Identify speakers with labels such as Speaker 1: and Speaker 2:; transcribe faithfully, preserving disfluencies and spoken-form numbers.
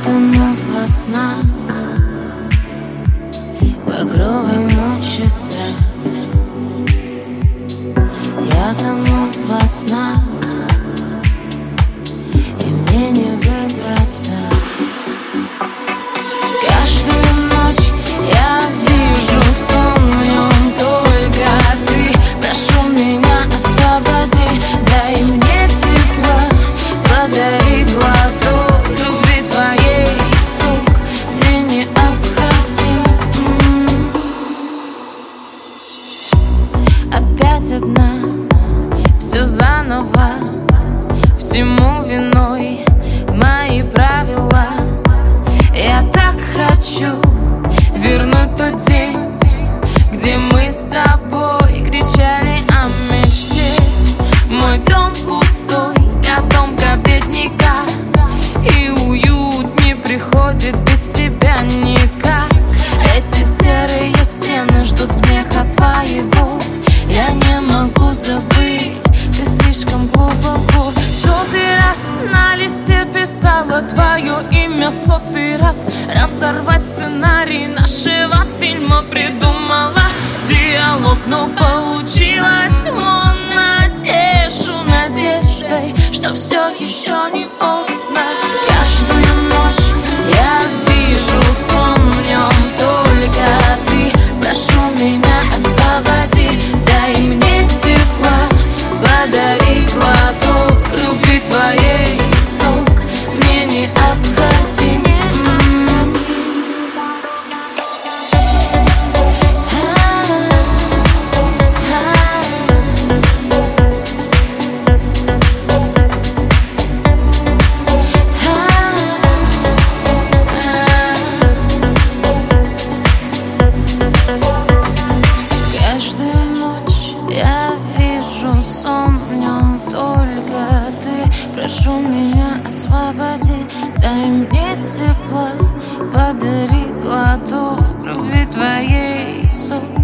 Speaker 1: тону во снах, багровой ночи страх. Я тону во снах, и мне не выбраться. Каждую ночь я вижу сон, в нем только ты. Прошу меня, освободи, дай мне тепла, подари глоток любви твоей, сок мне необходим. Опять одна, все заново, всему виной мои правила. Я так хочу вернуть тот день, где мы с тобой кричали о мечте. Мой дом пустой, а дом бедняка, и уют не приходит без тебя никак. Эти серые стены ждут смеха твоего. Я не могу забыть, ты слишком глубоко. Сотый раз на листе писала твое имя, сотый раз разорвать сценарий нашего фильма придумала диалог, но получилось вон. Натешу надеждой, что все еще не поздно. Каждую ночь я вижу сон, в нем только ты. Прошу меня, освободи, дай мне тепла, подари глоток любви твоей, сок мне необходим. Каждую ночь я вижу сон, в нем только ты. Прошу меня, освободи, дай мне тепла, подари глоток любви твоей, сок